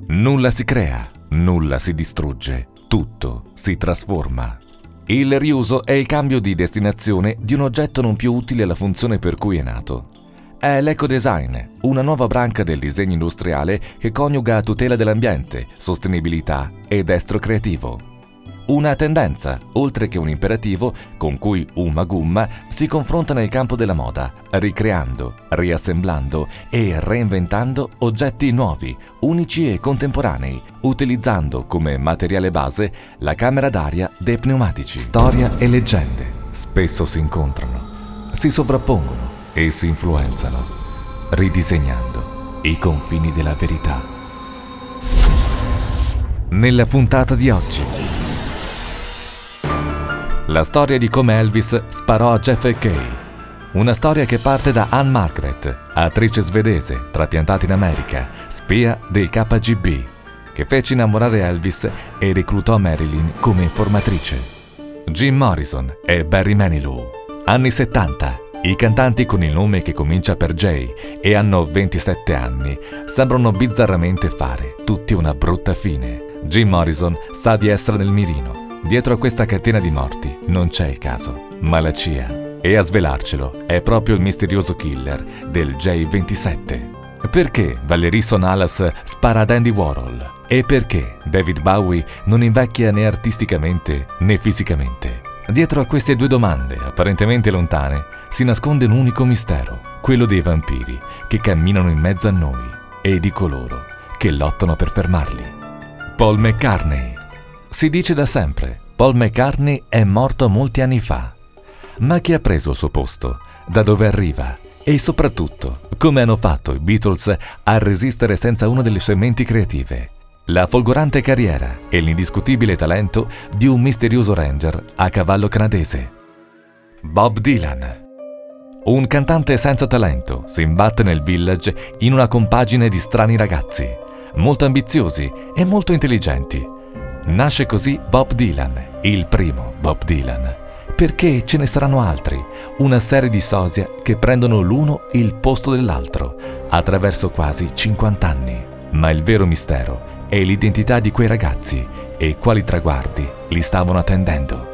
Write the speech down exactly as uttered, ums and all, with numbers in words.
Nulla si crea, nulla si distrugge, tutto si trasforma. Il riuso è il cambio di destinazione di un oggetto non più utile alla funzione per cui è nato. È l'ecodesign, una nuova branca del disegno industriale che coniuga tutela dell'ambiente, sostenibilità e destro creativo. Una tendenza, oltre che un imperativo, con cui Uma Gumma si confronta nel campo della moda, ricreando, riassemblando e reinventando oggetti nuovi, unici e contemporanei, utilizzando come materiale base la camera d'aria dei pneumatici. Storia e leggende spesso si incontrano, si sovrappongono e si influenzano, ridisegnando i confini della verità. Nella puntata di oggi, la storia di come Elvis sparò a J F K. Una storia che parte da Anne Margaret, attrice svedese, trapiantata in America, spia del K G B, che fece innamorare Elvis e reclutò Marilyn come informatrice. Jim Morrison e Barry Manilow. Anni settanta. I cantanti con il nome che comincia per J e hanno ventisette anni sembrano bizzarramente fare tutti una brutta fine. Jim Morrison sa di essere nel mirino. Dietro a questa catena di morti non c'è il caso, ma la C I A. E a svelarcelo è proprio il misterioso killer del J ventisette. Perché Valerie Sonalas spara ad Andy Warhol? E perché David Bowie non invecchia né artisticamente né fisicamente? Dietro a queste due domande, apparentemente lontane, si nasconde un unico mistero, quello dei vampiri che camminano in mezzo a noi e di coloro che lottano per fermarli. Paul McCartney. Si dice da sempre, Paul McCartney è morto molti anni fa. Ma chi ha preso il suo posto? Da dove arriva? E soprattutto, come hanno fatto i Beatles a resistere senza una delle sue menti creative? La folgorante carriera e l'indiscutibile talento di un misterioso ranger a cavallo canadese. Bob Dylan. Un cantante senza talento si imbatte nel village in una compagine di strani ragazzi, molto ambiziosi e molto intelligenti. Nasce così Bob Dylan, il primo Bob Dylan, perché ce ne saranno altri, una serie di sosia che prendono l'uno il posto dell'altro, attraverso quasi cinquanta anni. Ma il vero mistero è l'identità di quei ragazzi e quali traguardi li stavano attendendo.